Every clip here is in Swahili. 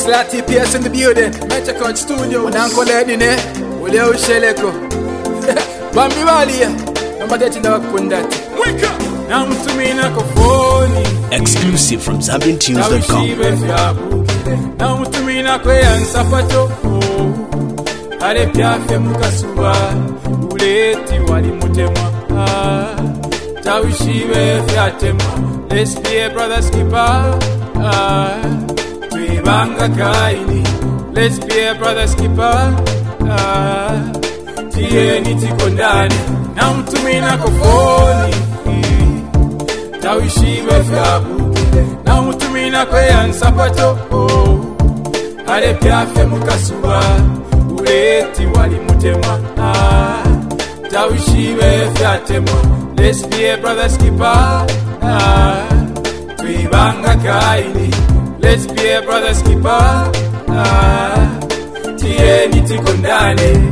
Isla TPS in the building. Metro Coach Studio. When Uncle Edine, William Sheleko. Bambi Valia. Number 13 Kundati. Wake up! Now to me Nakofoni. Exclusive from ZambianTunes.com. Now to me Nakwe Sapato. Ale Piafe Mukasuba. Uleti Wali Mutema. Tawishiwe Fiatema. Let's be a brother skipper. Tuibanga kaini. Let's be a brother skipper. Tieni tikondani. Na mtumina kofoni. Tawishiwe fiabu. Na mtumina kweyan sapato. Ale piafe mukasuba. Uleti wali mutema. Tawishiwe fiatema. Let's be a brother skipper. Tuibanga kaini. Let's be a brother skipper. Tieni tikondane.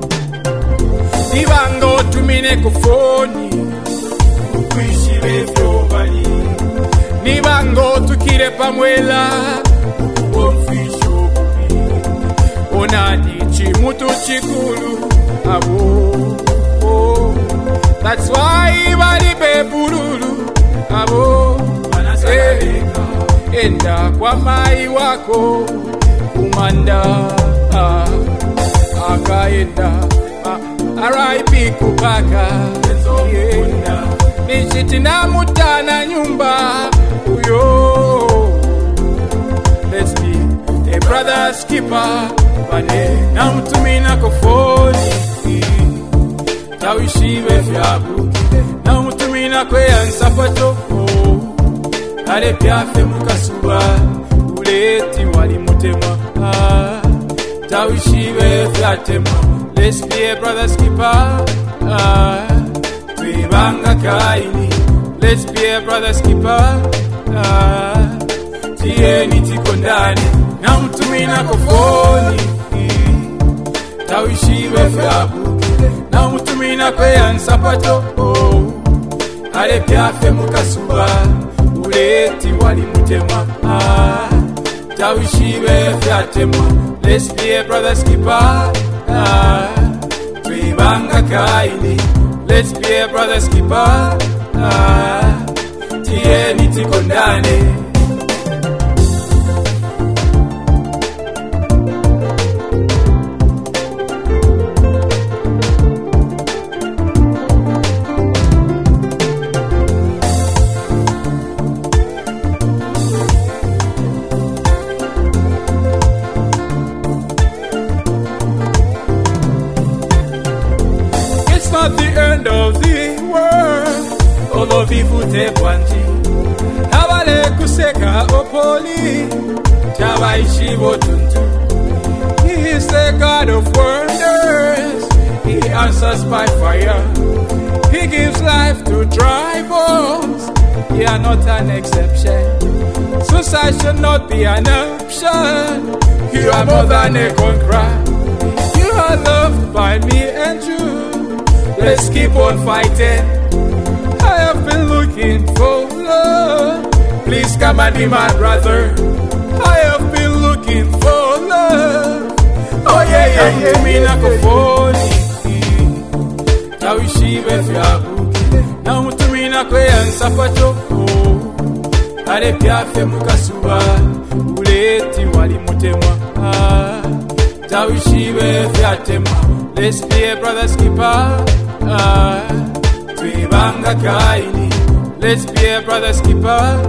Nibango tumine kufoni. Ukuishi vefyo bali. Nibango tukire pamwela. Ukuomfisho kubi. Onadi chimutu chikulu. Abo. That's why bali bebululu. Abo. Enda kwa mai wako kumanda akaenda R.I.P. kupaka nishiti na mutana nyumba uyo. Let's be a brother skipper bane na mtumina kofoni tawishiwe fyabu na mtumina kweyan sapato. Ale piafe mukasuba. Uleti wali mutema. Tawishiwe fiatema. Let's be a brother skipper. Tuibanga kaini. Let's be a brother skipper. Tieni tikondani. Na mtumina kofoni. Tawishiwe fiabu. Na mtumina kweyan sapato. Ale piafe mukasuba. Uleti wali mutema. Tawishiwe fiatema. Let's be a brother skipper. Tuibanga kaini. Let's be a brother skipper. Tieni tikondane. Not the end of the world. Olo vivute kwanji. Habale kuseka opoli. Tawaishi botuntu. He is the God of wonders. He answers by fire. He gives life to dry bones. You are not an exception. Suicide should not be an option. You are more than a conqueror. You are loved by me and you. Let's keep on fighting. I have been looking for love. Please come and be my brother. I have been looking for love. Oh yeah, yeah, yeah. Tumina kofoni. Tawishiwe fyabu. Na mutumina kweyan sapato. Ale piafe mukasuba. Uleti wali mutema. Tawishiwe fiatema. Let's be a brother skipper. Tuibanga kaini. Let's be a brother skipper.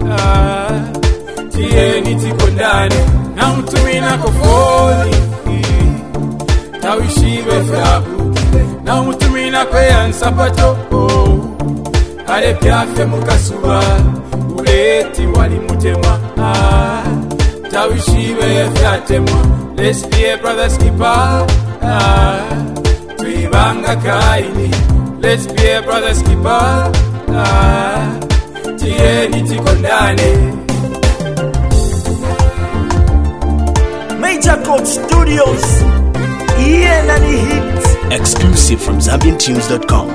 Tieni tikondani. Na mtumina kofoni. Tawishiwe fyabu. Na mtumina kweyan sapato. Ale piafe mukasuba. Uleti wali mutema. Tawishiwe fiatema. Let's be a brother skipper. Tuibanga kaini. Let's be a brother skipper. Tieni tikondane. Major Coach Studios. Ian and Hit. Exclusive from ZambianTunes.com.